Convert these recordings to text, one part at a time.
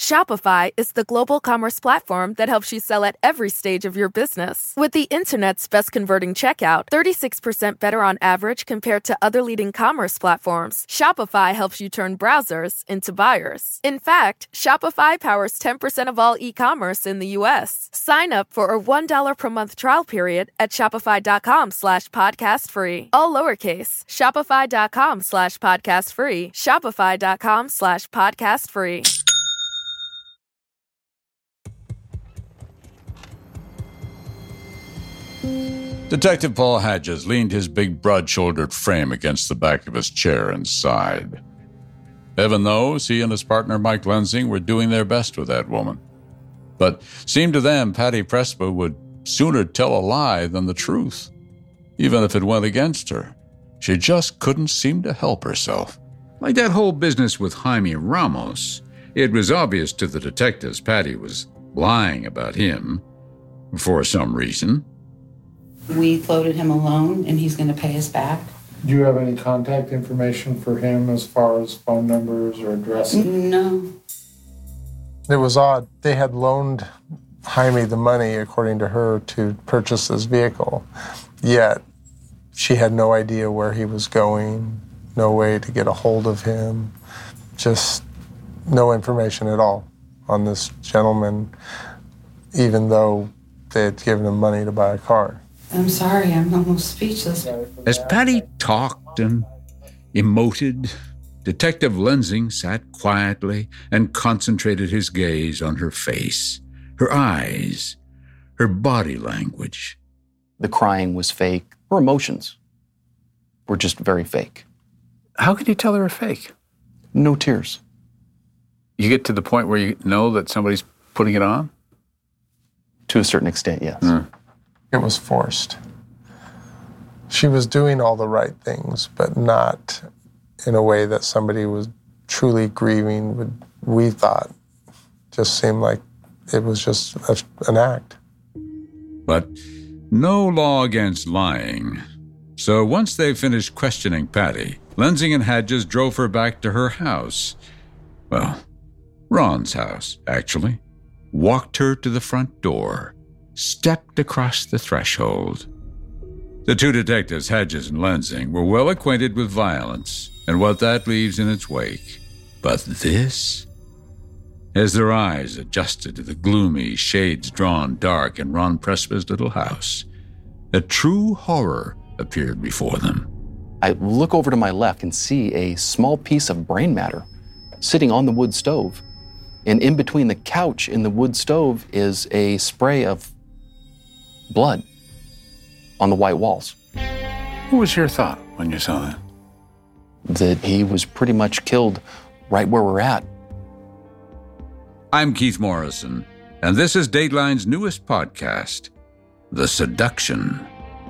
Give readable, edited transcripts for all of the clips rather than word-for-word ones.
Shopify is the global commerce platform that helps you sell at every stage of your business. With the internet's best converting checkout, 36% better on average compared to other leading commerce platforms, Shopify helps you turn browsers into buyers. In fact, Shopify powers 10% of all e-commerce in the U.S. Sign up for a $1 per month trial period at shopify.com/podcastfree. All lowercase, shopify.com/podcastfree, shopify.com/podcastfree. Detective Paul Hadges leaned his big, broad-shouldered frame against the back of his chair and sighed. Heaven knows he and his partner Mike Lensing were doing their best with that woman. But seemed to them Patty Prespa would sooner tell a lie than the truth. Even if it went against her, she just couldn't seem to help herself. Like that whole business with Jaime Ramos, it was obvious to the detectives Patty was lying about him for some reason. We floated him a loan, and he's going to pay us back. Do you have any contact information for him as far as phone numbers or addresses? No. It was odd. They had loaned Jaime the money, according to her, to purchase this vehicle. Yet she had no idea where he was going, no way to get a hold of him, just no information at all on this gentleman, even though they had given him money to buy a car. I'm sorry, I'm almost speechless. As Patty talked and emoted, Detective Lensing sat quietly and concentrated his gaze on her face, her eyes, her body language. The crying was fake. Her emotions were just very fake. How could you tell they were fake? No tears. You get to the point where you know that somebody's putting it on? To a certain extent, yes. It was forced. She was doing all the right things, but not in a way that somebody was truly grieving would, we thought. Just seemed like it was just an act. But no law against lying. So once they finished questioning Patty, Lensing and Hadges drove her back to her house. Well, Ron's house, actually. Walked her to the front door, stepped across the threshold. The two detectives, Hadges and Lensing, were well acquainted with violence and what that leaves in its wake. But this? As their eyes adjusted to the gloomy shades drawn dark in Ron Prespa's little house, a true horror appeared before them. I look over to my left and see a small piece of brain matter sitting on the wood stove. And in between the couch and the wood stove is a spray of blood on the white walls. What was your thought when you saw that? That he was pretty much killed right where we're at. I'm Keith Morrison, and this is Dateline's newest podcast, The Seduction.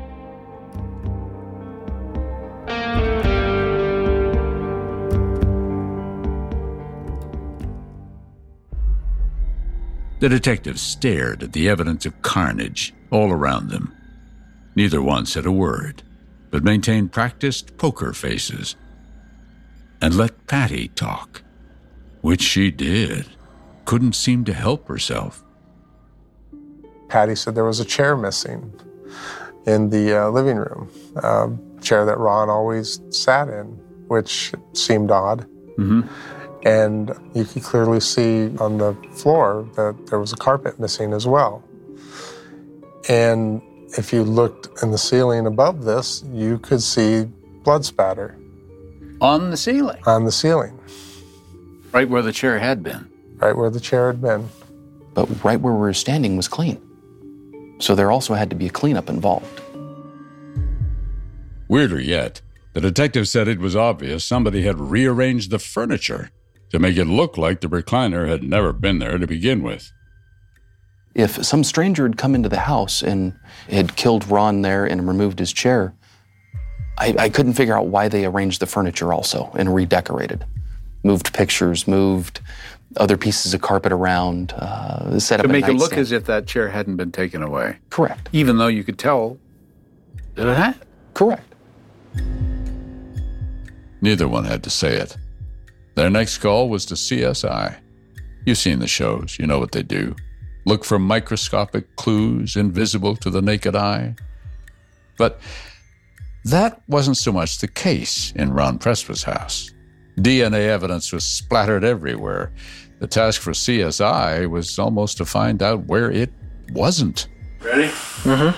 The detectives stared at the evidence of carnage all around them. Neither one said a word, but maintained practiced poker faces and let Patty talk, which she did. Couldn't seem to help herself. Patty said there was a chair missing in the living room, a chair that Ron always sat in, which seemed odd. And you could clearly see on the floor that there was a carpet missing as well. And if you looked in the ceiling above this, you could see blood spatter. On the ceiling? On the ceiling. Right where the chair had been? Right where the chair had been. But right where we were standing was clean. So there also had to be a cleanup involved. Weirder yet, the detective said it was obvious somebody had rearranged the furniture to make it look like the recliner had never been there to begin with. If some stranger had come into the house and had killed Ron there and removed his chair, I couldn't figure out why they arranged the furniture also and redecorated. Moved pictures, moved other pieces of carpet around, set up to make it look nightstand. as if that chair hadn't been taken away. Correct. Even though you could tell that it had. Correct. Neither one had to say it. Their next call was to CSI. You've seen the shows. You know what they do. Look for microscopic clues invisible to the naked eye. But that wasn't so much the case in Ron Prespa's house. DNA evidence was splattered everywhere. The task for CSI was almost to find out where it wasn't. Ready? Mm-hmm.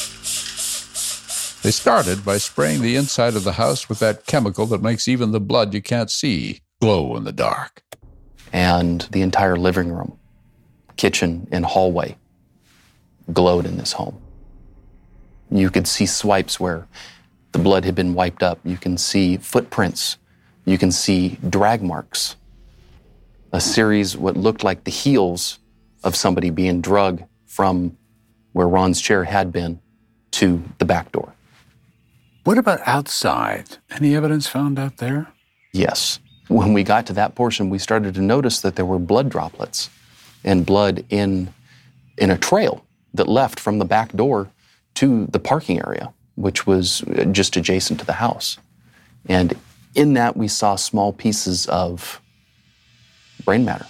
They started by spraying the inside of the house with that chemical that makes even the blood you can't see glow in the dark. And the entire living room, kitchen, and hallway glowed in this home. You could see swipes where the blood had been wiped up. You can see footprints. You can see drag marks. A series, what looked like the heels of somebody being drugged from where Ron's chair had been to the back door. What about outside? Any evidence found out there? Yes. When we got to that portion, we started to notice that there were blood droplets and blood in a trail that left from the back door to the parking area, which was just adjacent to the house. And in that, we saw small pieces of brain matter.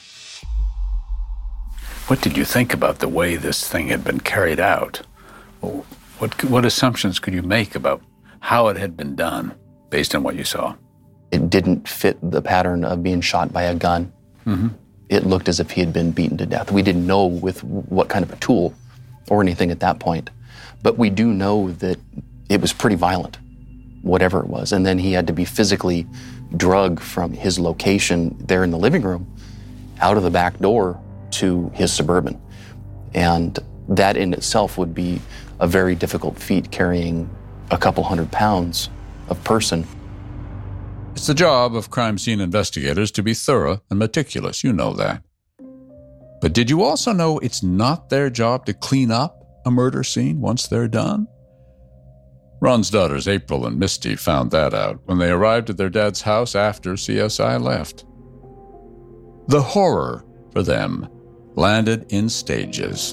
What did you think about the way this thing had been carried out? What assumptions could you make about how it had been done based on what you saw? It didn't fit the pattern of being shot by a gun. Mm-hmm. It looked as if he had been beaten to death. We didn't know with what kind of a tool or anything at that point, but we do know that it was pretty violent, whatever it was. And then he had to be physically drugged from his location there in the living room out of the back door to his Suburban. And that in itself would be a very difficult feat, carrying a couple 100 pounds of person. It's the job of crime scene investigators to be thorough and meticulous. You know that. But did you also know it's not their job to clean up a murder scene once they're done? Ron's daughters, April and Misty, found that out when they arrived at their dad's house after CSI left. The horror for them landed in stages.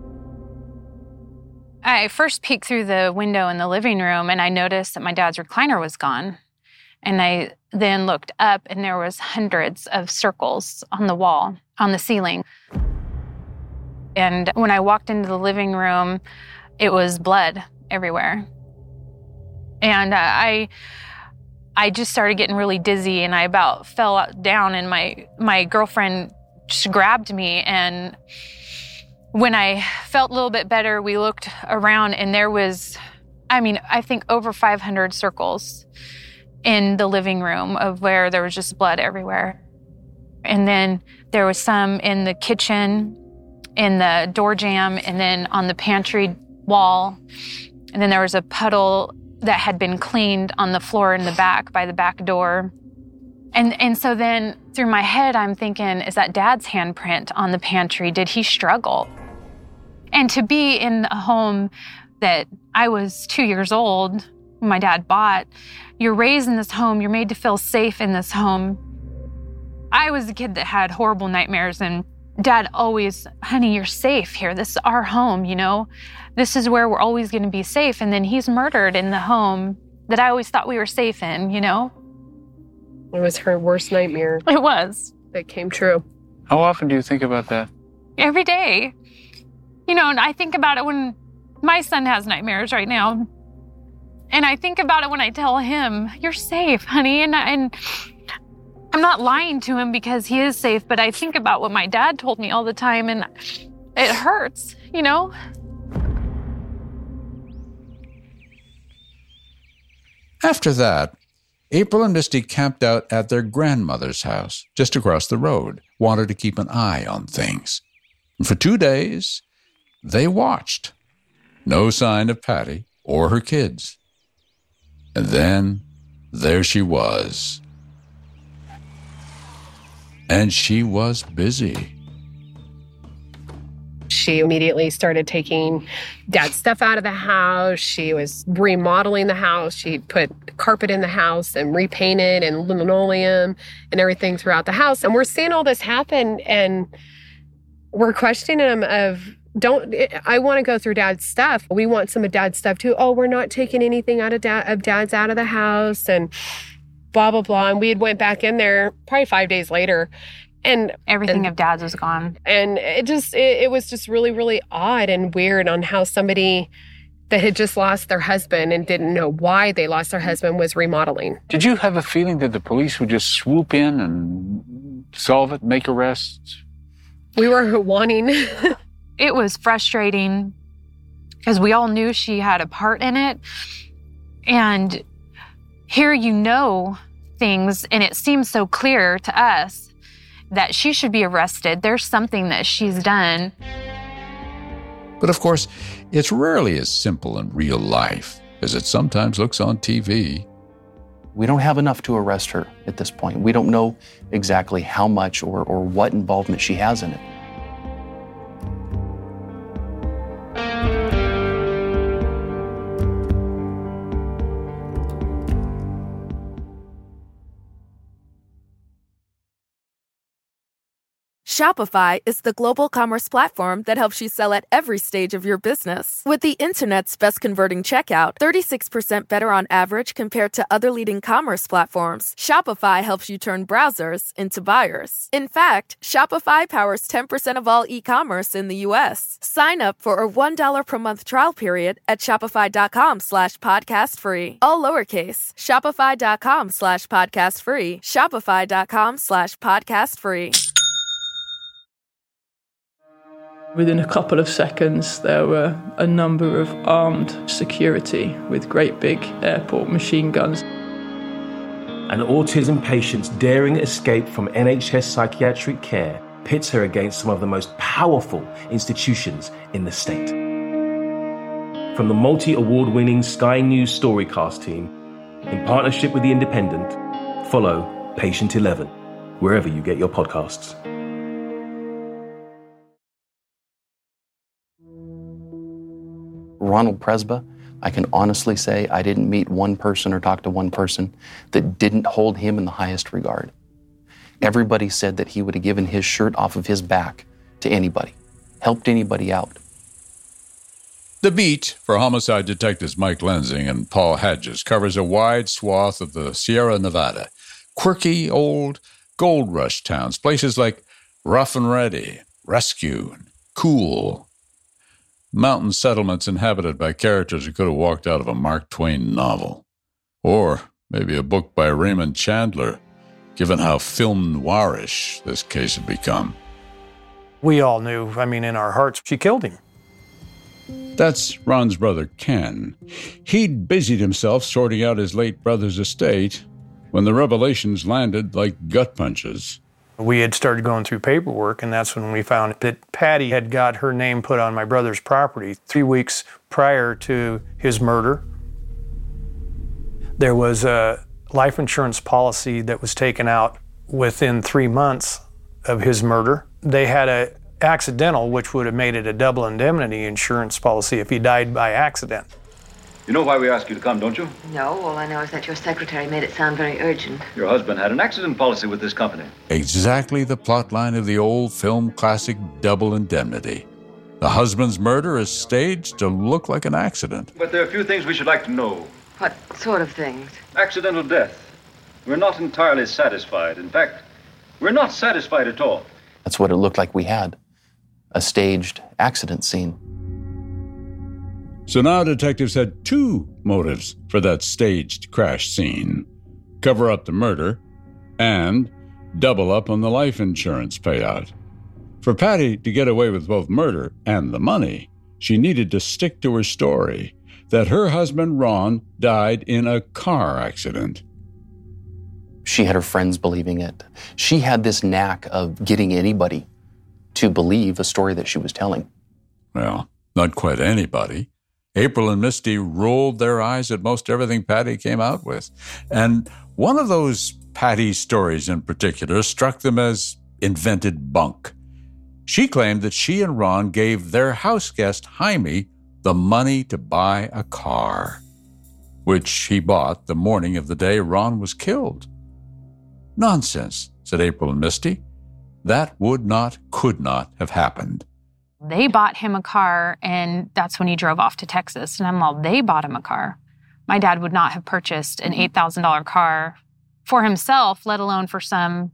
I first peeked through the window in the living room and I noticed that my dad's recliner was gone. And I then looked up and there was hundreds of circles on the wall, on the ceiling. And when I walked into the living room, it was blood everywhere. And I just started getting really dizzy and I about fell down and my girlfriend just grabbed me. And when I felt a little bit better, we looked around and there was, I think over 500 circles in the living room of where there was just blood everywhere. And then there was some in the kitchen, in the door jamb, and then on the pantry wall. And then there was a puddle that had been cleaned on the floor in the back by the back door. And so then through my head, I'm thinking, is that Dad's handprint on the pantry? Did he struggle? And to be in a home that I was 2 years old when my dad bought, you're raised in this home, you're made to feel safe in this home. I was a kid that had horrible nightmares and Dad always, honey, you're safe here. This is our home, you know? This is where we're always going to be safe. And then he's murdered in the home that I always thought we were safe in, you know? It was her worst nightmare. It was. That came true. How often do you think about that? Every day. You know, and I think about it when my son has nightmares right now. And I think about it when I tell him, you're safe, honey. And I'm not lying to him because he is safe, but I think about what my dad told me all the time and it hurts, you know? After that, April and Misty camped out at their grandmother's house, just across the road, wanted to keep an eye on things. And for 2 days, they watched. No sign of Patty or her kids. And then there she was. And she was busy. She immediately started taking Dad's stuff out of the house. She was remodeling the house. She put carpet in the house and repainted and linoleum and everything throughout the house. And we're seeing all this happen and we're questioning him I want to go through Dad's stuff. We want some of Dad's stuff too. Oh, we're not taking anything out of Dad's out of the house and blah, blah, blah. And we had went back in there probably 5 days later And everything of Dad's was gone. And it was just really, really odd and weird on how somebody that had just lost their husband and didn't know why they lost their husband was remodeling. Did you have a feeling that the police would just swoop in and solve it, make arrests? We were wanting. It was frustrating because we all knew she had a part in it. And here things, and it seems so clear to us that she should be arrested. There's something that she's done. But of course, it's rarely as simple in real life as it sometimes looks on TV. We don't have enough to arrest her at this point. We don't know exactly how much or what involvement she has in it. Shopify is the global commerce platform that helps you sell at every stage of your business. With the internet's best converting checkout, 36% better on average compared to other leading commerce platforms, Shopify helps you turn browsers into buyers. In fact, Shopify powers 10% of all e-commerce in the U.S. Sign up for a $1 per month trial period at shopify.com/podcastfree. All lowercase, shopify.com/podcastfree, shopify.com/podcastfree. Within a couple of seconds, there were a number of armed security with great big airport machine guns. An autism patient's daring escape from NHS psychiatric care pits her against some of the most powerful institutions in the state. From the multi-award-winning Sky News Storycast team, in partnership with The Independent, follow Patient 11, wherever you get your podcasts. Ronald Presba, I can honestly say I didn't meet one person or talk to one person that didn't hold him in the highest regard. Everybody said that he would have given his shirt off of his back to anybody, helped anybody out. The Beat for homicide detectives Mike Lensing and Paul Hadges covers a wide swath of the Sierra Nevada. Quirky, old, gold rush towns, places like Rough and Ready, Rescue, Cool. Mountain settlements inhabited by characters who could have walked out of a Mark Twain novel. Or maybe a book by Raymond Chandler, given how film noirish this case had become. We all knew, in our hearts, she killed him. That's Ron's brother, Ken. He'd busied himself sorting out his late brother's estate when the revelations landed like gut punches. We had started going through paperwork, and that's when we found that Patty had got her name put on my brother's property 3 weeks prior to his murder. There was a life insurance policy that was taken out within 3 months of his murder. They had an accidental, which would have made it a double indemnity insurance policy if he died by accident. You know why we asked you to come, don't you? No, all I know is that your secretary made it sound very urgent. Your husband had an accident policy with this company. Exactly the plotline of the old film classic Double Indemnity. The husband's murder is staged to look like an accident. But there are a few things we should like to know. What sort of things? Accidental death. We're not entirely satisfied. In fact, we're not satisfied at all. That's what it looked like we had, a staged accident scene. So now detectives had two motives for that staged crash scene: cover up the murder and double up on the life insurance payout. For Patty to get away with both murder and the money, she needed to stick to her story that her husband, Ron, died in a car accident. She had her friends believing it. She had this knack of getting anybody to believe a story that she was telling. Well, not quite anybody. April and Misty rolled their eyes at most everything Patty came out with. And one of those Patty stories in particular struck them as invented bunk. She claimed that she and Ron gave their house guest, Jaime, the money to buy a car, which he bought the morning of the day Ron was killed. Nonsense, said April and Misty. That could not have happened. They bought him a car, and that's when he drove off to Texas. And I'm all, they bought him a car. My dad would not have purchased an $8,000 car for himself, let alone for some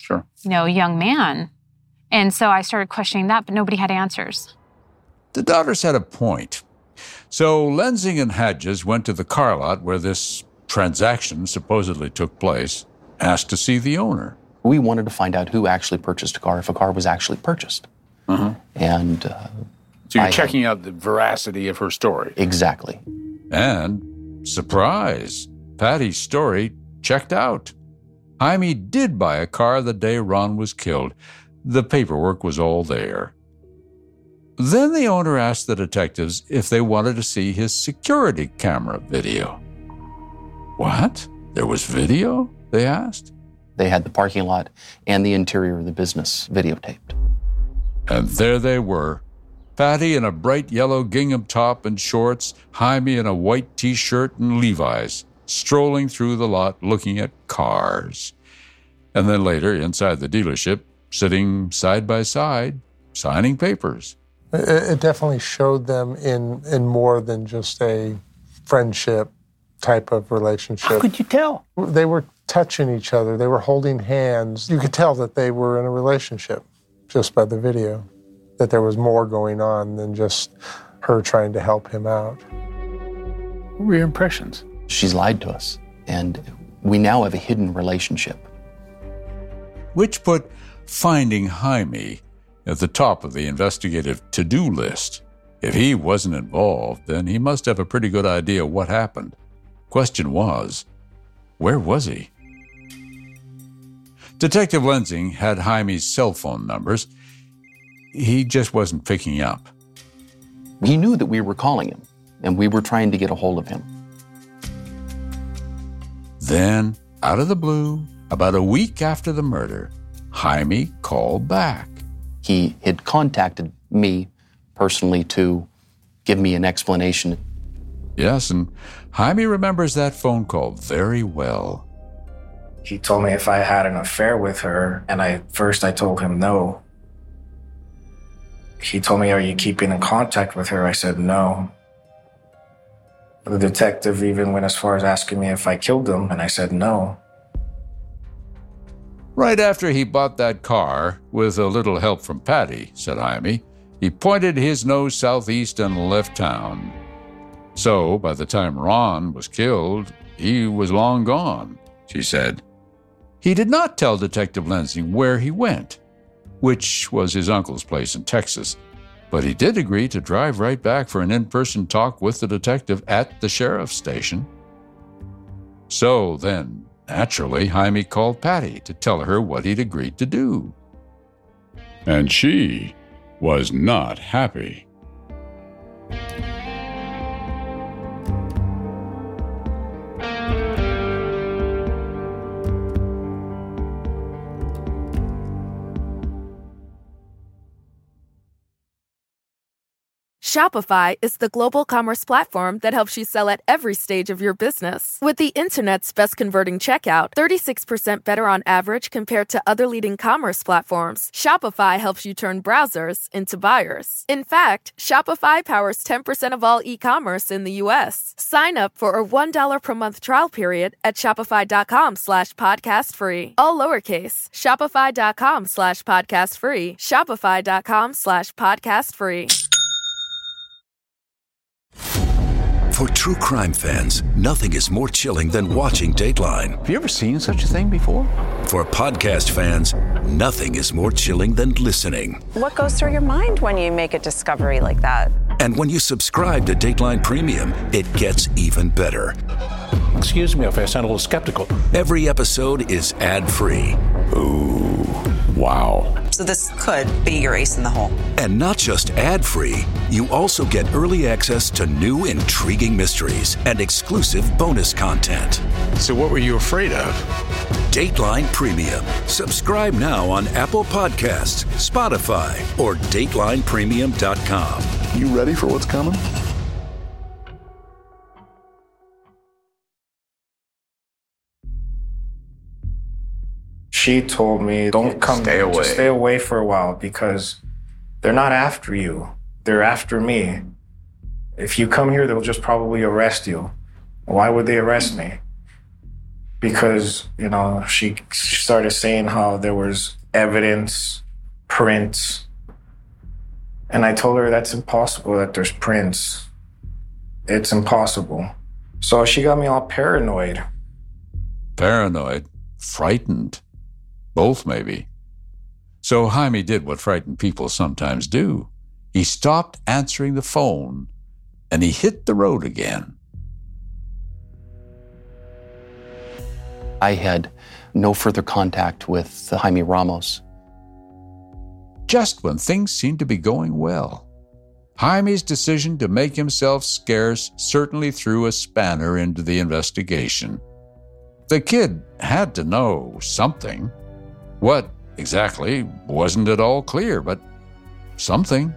Sure. Young man. And so I started questioning that, but nobody had answers. The daughters had a point. So Lensing and Hadges went to the car lot where this transaction supposedly took place, asked to see the owner. We wanted to find out who actually purchased a car, if a car was actually purchased. And so you're checking out the veracity of her story. Exactly. And, surprise, Patty's story checked out. Jaime did buy a car the day Ron was killed. The paperwork was all there. Then the owner asked the detectives if they wanted to see his security camera video. What? There was video? They asked. They had the parking lot and the interior of the business videotaped. And there they were. Patty in a bright yellow gingham top and shorts, Jaime in a white T-shirt and Levi's, strolling through the lot looking at cars. And then later, inside the dealership, sitting side by side, signing papers. It definitely showed them in more than just a friendship type of relationship. How could you tell? They were touching each other. They were holding hands. You could tell that they were in a relationship just by the video, that there was more going on than just her trying to help him out. What were your impressions? She's lied to us, and we now have a hidden relationship. Which put finding Jaime at the top of the investigative to-do list. If he wasn't involved, then he must have a pretty good idea what happened. Question was, where was he? Detective Lensing had Jaime's cell phone numbers. He just wasn't picking up. He knew that we were calling him, and we were trying to get a hold of him. Then, out of the blue, about a week after the murder, Jaime called back. He had contacted me personally to give me an explanation. Yes, and Jaime remembers that phone call very well. He told me if I had an affair with her, and I told him no. He told me, are you keeping in contact with her? I said no. The detective even went as far as asking me if I killed him, and I said no. Right after he bought that car, with a little help from Patty, said Jaime, he pointed his nose southeast and left town. So, by the time Ron was killed, he was long gone, she said. He did not tell Detective Lensing where he went, which was his uncle's place in Texas, but he did agree to drive right back for an in-person talk with the detective at the sheriff's station. So then, naturally, Jaime called Patty to tell her what he'd agreed to do. And she was not happy. Shopify is the global commerce platform that helps you sell at every stage of your business. With the internet's best converting checkout, 36% better on average compared to other leading commerce platforms, Shopify helps you turn browsers into buyers. In fact, Shopify powers 10% of all e-commerce in the U.S. Sign up for a $1 per month trial period at shopify.com/podcastfree. All lowercase, shopify.com/podcastfree, shopify.com/podcastfree. For true crime fans, nothing is more chilling than watching Dateline. Have you ever seen such a thing before? For podcast fans, nothing is more chilling than listening. What goes through your mind when you make a discovery like that? And when you subscribe to Dateline Premium, it gets even better. Excuse me if I sound a little skeptical. Every episode is ad-free. Ooh, wow. So this could be your ace in the hole. And not just ad-free, you also get early access to new intriguing mysteries and exclusive bonus content. So what were you afraid of? Dateline Premium. Subscribe now on Apple Podcasts, Spotify, or DatelinePremium.com. You ready for what's coming? She told me, don't come, stay away. Just stay away for a while because they're not after you. They're after me. If you come here, they'll just probably arrest you. Why would they arrest me? because, you know, she started saying how there was evidence, prints. And I told her that's impossible, that there's prints. It's impossible. So she got me all paranoid. Paranoid? Frightened? Both, maybe. So Jaime did what frightened people sometimes do. He stopped answering the phone, and he hit the road again. I had no further contact with Jaime Ramos. Just when things seemed to be going well, Jaime's decision to make himself scarce certainly threw a spanner into the investigation. The kid had to know something. What exactly wasn't at all clear, but something.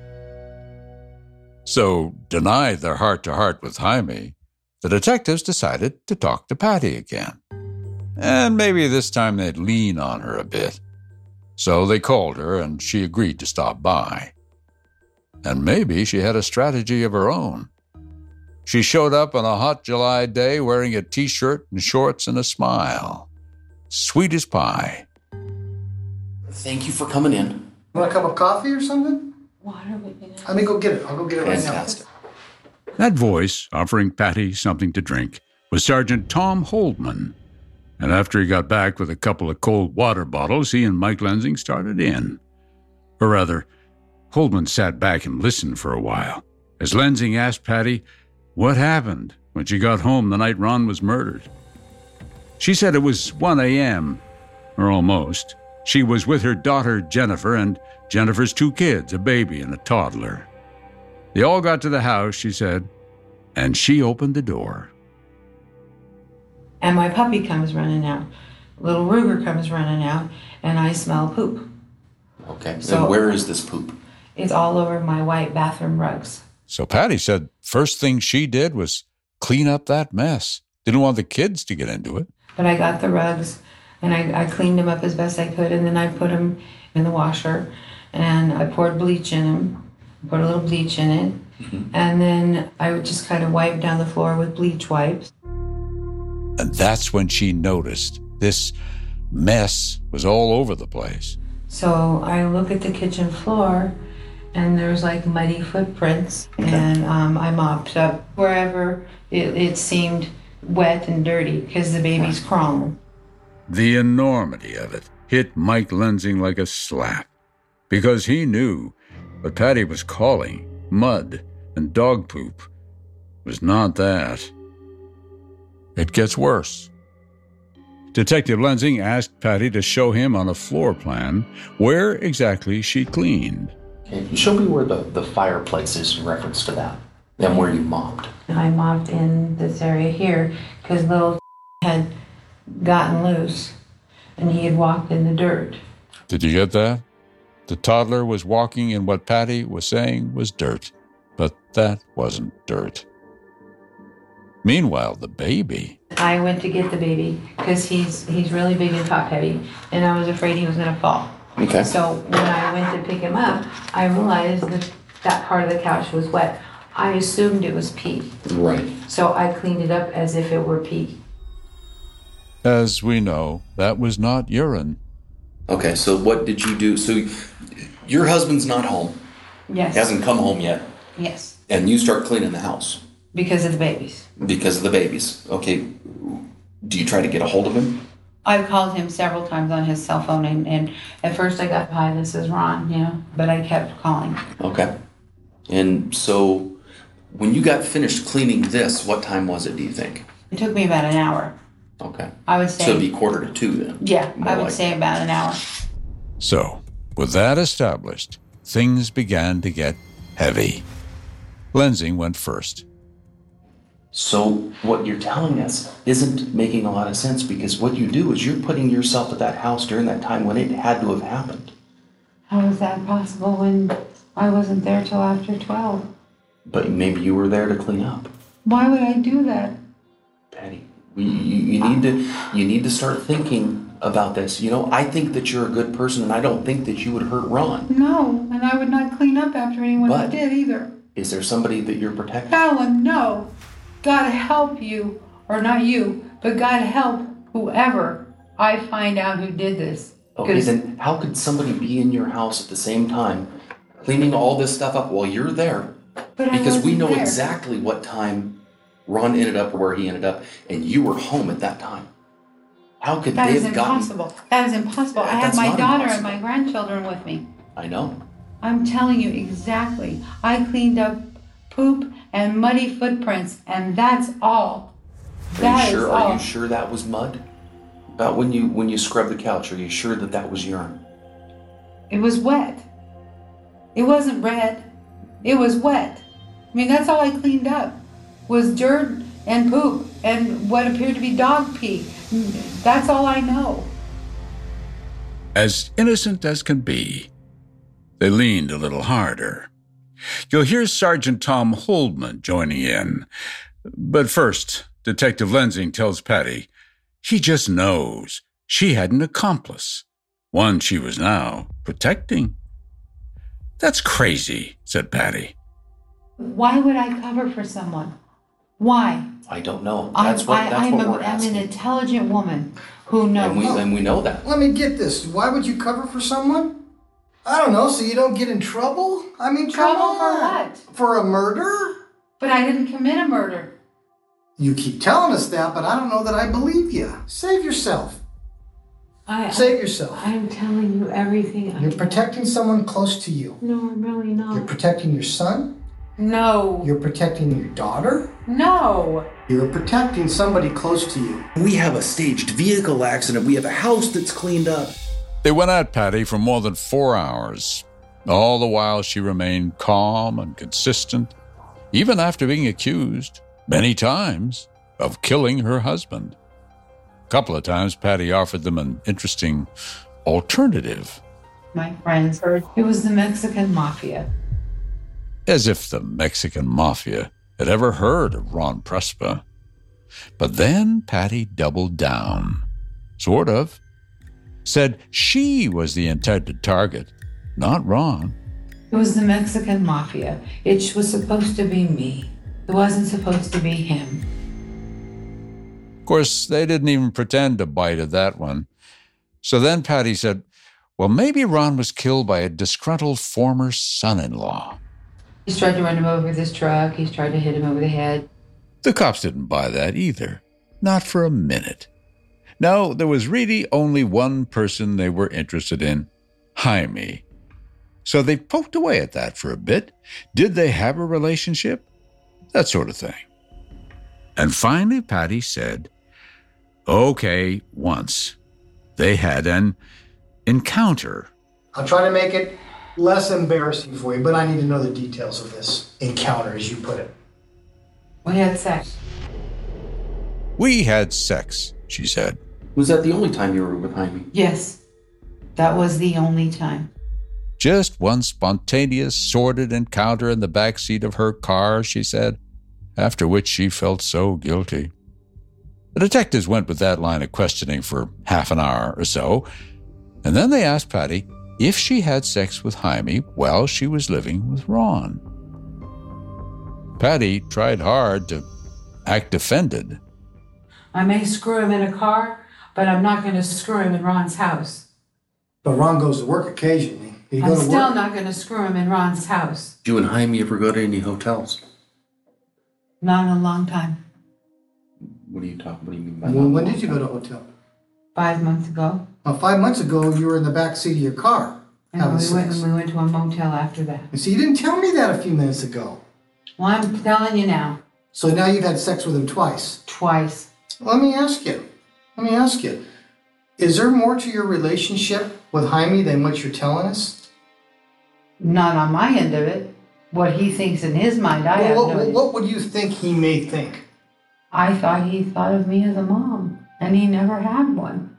So, denied their heart-to-heart with Jaime, the detectives decided to talk to Patty again. And maybe this time they'd lean on her a bit. So they called her, and she agreed to stop by. And maybe she had a strategy of her own. She showed up on a hot July day wearing a t-shirt and shorts and a smile. Sweet as pie. Thank you for coming in. Want a cup of coffee or something? Water would be nice. Let me go get it. I'll go get it right now. Fantastic. That voice, offering Patty something to drink, was Sergeant Tom Holdman. And after he got back with a couple of cold water bottles, he and Mike Lensing started in. Or rather, Holdman sat back and listened for a while, as Lensing asked Patty what happened when she got home the night Ron was murdered. She said it was 1 a.m., or almost. She was with her daughter, Jennifer, and Jennifer's 2 kids, a baby and a toddler. They all got to the house, she said, and she opened the door. And my puppy comes running out. Little Ruger comes running out, and I smell poop. Okay, So- and where is this poop? It's all over my white bathroom rugs. So Patty said first thing she did was clean up that mess. Didn't want the kids to get into it. But I got the rugs, and I cleaned them up as best I could, and then I put them in the washer, and I poured bleach in them, put a little bleach in it, and then I would just kind of wipe down the floor with bleach wipes. And that's when she noticed this mess was all over the place. So I look at the kitchen floor, and there's like muddy footprints, and I mopped up wherever it seemed wet and dirty because the baby's crawling. The enormity of it hit Mike Lensing like a slap, because he knew what Patty was calling mud and dog poop was not that. It gets worse. Detective Lensing asked Patty to show him on a floor plan where exactly she cleaned. Okay, show me where the fireplace is in reference to that, and where you mopped. I mopped in this area here because little had gotten loose and he had walked in the dirt. Did you get that? The toddler was walking in what Patty was saying was dirt, but that wasn't dirt. Meanwhile, the baby. I went to get the baby because he's really big and top heavy, and I was afraid he was going to fall. Okay. So when I went to pick him up, I realized that part of the couch was wet. I assumed it was pee. Right. So I cleaned it up as if it were pee. As we know, that was not urine. Okay, so what did you do? So your husband's not home. Yes. He hasn't come home yet. Yes. And you start cleaning the house. Because of the babies. Because of the babies. Okay. Do you try to get a hold of him? I've called him several times on his cell phone, and at first I got, "Hi, this is Ron," but I kept calling. Okay. And so when you got finished cleaning this, what time was it, do you think? It took me about an hour. Okay. I would say. So it'd be 1:45 then? Yeah, More I would like say about an hour. So, with that established, things began to get heavy. Lensing went first. So what you're telling us isn't making a lot of sense, because what you do is you're putting yourself at that house during that time when it had to have happened. How is that possible when I wasn't there till after 12? But maybe you were there to clean up. Why would I do that? Patty, you need to start thinking about this. I think that you're a good person, and I don't think that you would hurt Ron. No, and I would not clean up after anyone But- that did either. Is there somebody that you're protecting? Alan, no. God help you, or not you, but God help whoever I find out who did this. Okay, then how could somebody be in your house at the same time, cleaning all this stuff up while you're there? Because we know exactly what time Ron ended up or where he ended up, and you were home at that time. How could they have gotten... That is impossible. I have my daughter and my grandchildren with me. I know. I'm telling you exactly. I cleaned up poop and muddy footprints, and that's all. Are you sure that was mud? About when you scrubbed the couch, are you sure that was urine? It was wet. It wasn't red. It was wet. I mean, that's all I cleaned up was dirt and poop and what appeared to be dog pee. That's all I know. As innocent as can be, they leaned a little harder. You'll hear Sergeant Tom Holdman joining in. But first, Detective Lensing tells Patty he just knows she had an accomplice, one she was now protecting. That's crazy, said Patty. Why would I cover for someone? Why? I don't know. I'm we're asking. an intelligent woman who knows. And we know that. Let me get this. Why would you cover for someone? I don't know, so you don't get in trouble? I mean, trouble for what? For a murder? But I didn't commit a murder. You keep telling us that, but I don't know that I believe you. Save yourself. Save yourself. I'm telling you everything. You're protecting someone close to you. No, I'm really not. You're protecting your son? No. You're protecting your daughter? No. You're protecting somebody close to you. We have a staged vehicle accident. We have a house that's cleaned up. They went at Patty for more than 4 hours. All the while she remained calm and consistent, even after being accused many times of killing her husband. A couple of times, Patty offered them an interesting alternative. My friends heard it was the Mexican Mafia. As if the Mexican Mafia had ever heard of Ron Prespa. But then Patty doubled down. Sort of. Said she was the intended target, not Ron. It was the Mexican Mafia. It was supposed to be me. It wasn't supposed to be him. Of course, they didn't even pretend to bite at that one. So then Patty said, well, maybe Ron was killed by a disgruntled former son-in-law. He's tried to run him over with his truck. He's tried to hit him over the head. The cops didn't buy that either. Not for a minute. No, there was really only one person they were interested in, Jaime. So they poked away at that for a bit. Did they have a relationship? That sort of thing. And finally, Patty said, okay, once. They had an encounter. I'll try to make it less embarrassing for you, but I need to know the details of this encounter, as you put it. We had sex. We had sex, she said. Was that the only time you were with Jaime? Yes, that was the only time. Just one spontaneous, sordid encounter in the back seat of her car, she said, after which she felt so guilty. The detectives went with that line of questioning for half an hour or so, and then they asked Patty if she had sex with Jaime while she was living with Ron. Patty tried hard to act offended. I may screw him in a car, but I'm not going to screw him in Ron's house. But Ron goes to work occasionally. I'm still not going to screw him in Ron's house. Do you and Jaime ever go to any hotels? Not in a long time. What do you mean by that? When did you go to a hotel? 5 months ago. Well, 5 months ago, you were in the back seat of your car having sex. We went to a motel after that. See, you didn't tell me that a few minutes ago. Well, I'm telling you now. So now you've had sex with him twice? Twice. Let me ask you. Is there more to your relationship with Jaime than what you're telling us? Not on my end of it. What he thinks in his mind, I have no idea. What would you think he may think? I thought he thought of me as a mom, and he never had one.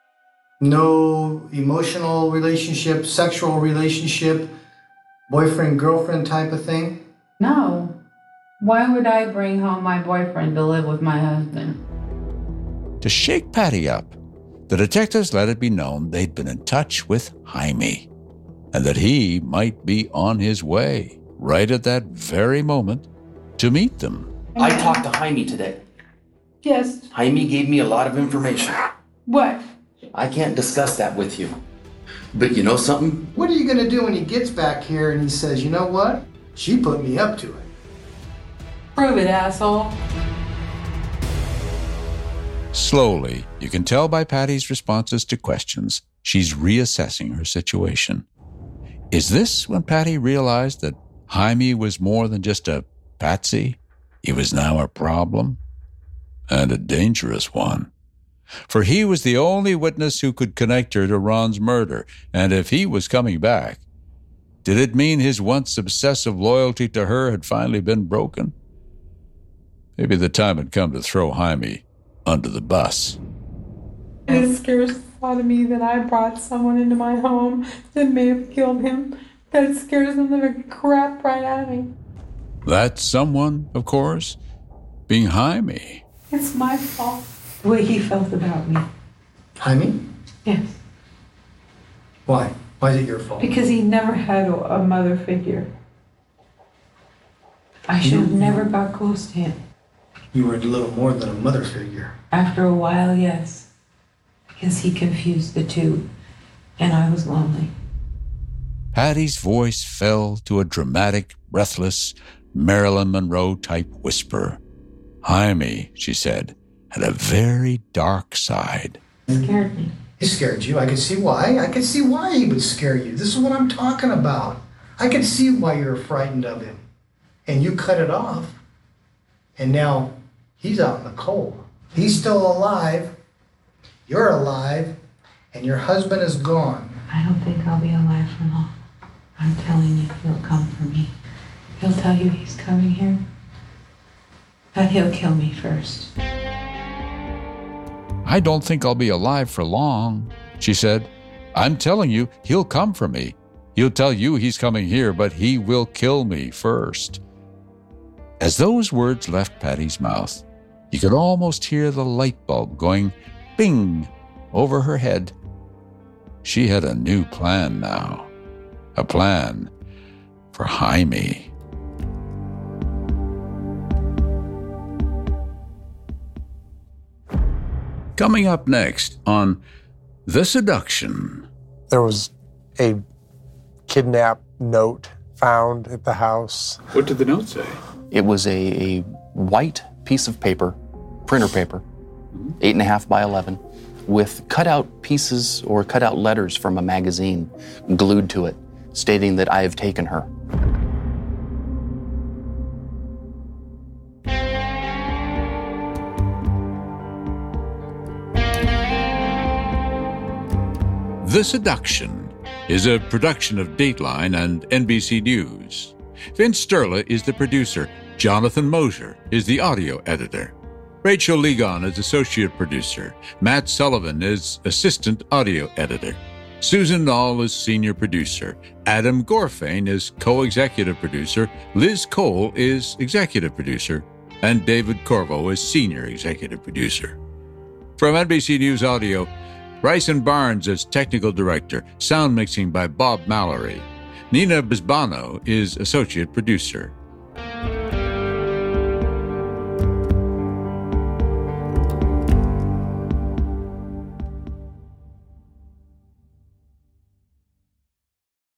No emotional relationship, sexual relationship, boyfriend-girlfriend type of thing? No. Why would I bring home my boyfriend to live with my husband? To shake Patty up, the detectives let it be known they'd been in touch with Jaime, and that he might be on his way, right at that very moment, to meet them. I talked to Jaime today. Yes. Jaime gave me a lot of information. What? I can't discuss that with you. But you know something? What are you going to do when he gets back here and he says, you know what? She put me up to it. Prove it, asshole. Slowly, you can tell by Patty's responses to questions, she's reassessing her situation. Is this when Patty realized that Jaime was more than just a patsy? He was now a problem, and a dangerous one. For he was the only witness who could connect her to Ron's murder, and if he was coming back, did it mean his once obsessive loyalty to her had finally been broken? Maybe the time had come to throw Jaime under the bus. It scares the thought of me that I brought someone into my home that may have killed him. That scares the living crap right out of me. That someone, of course, being Jaime. It's my fault. The way he felt about me. Jaime? Yes. Why? Why is it your fault? Because he never had a mother figure. I should have never got close to him. You were a little more than a mother figure. After a while, yes. Because he confused the two, and I was lonely. Patty's voice fell to a dramatic, breathless, Marilyn Monroe-type whisper. Jaime, she said, had a very dark side. It scared me. He scared you. I could see why. I could see why he would scare you. This is what I'm talking about. I could see why you were frightened of him. And you cut it off. And now he's out in the cold. He's still alive. You're alive. And your husband is gone. I don't think I'll be alive for long. I'm telling you, he'll come for me. He'll tell you he's coming here. But he'll kill me first. I don't think I'll be alive for long, she said. I'm telling you, he'll come for me. He'll tell you he's coming here, but he will kill me first. As those words left Patty's mouth, you could almost hear the light bulb going bing over her head. She had a new plan now. A plan for Jaime. Coming up next on The Seduction. There was a kidnap note found at the house. What did the note say? It was a white piece of paper, printer paper, 8.5 by 11, with cutout pieces or cutout letters from a magazine glued to it, stating that I have taken her. The Seduction is a production of Dateline and NBC News. Vince Sterla is the producer. Jonathan Mosier is the audio editor. Rachel Ligon is associate producer. Matt Sullivan is assistant audio editor. Susan Nall is senior producer. Adam Gorfain is co-executive producer. Liz Cole is executive producer. And David Corvo is senior executive producer. From NBC News Audio, Bryson Barnes is technical director, sound mixing by Bob Mallory. Nina Bisbano is associate producer.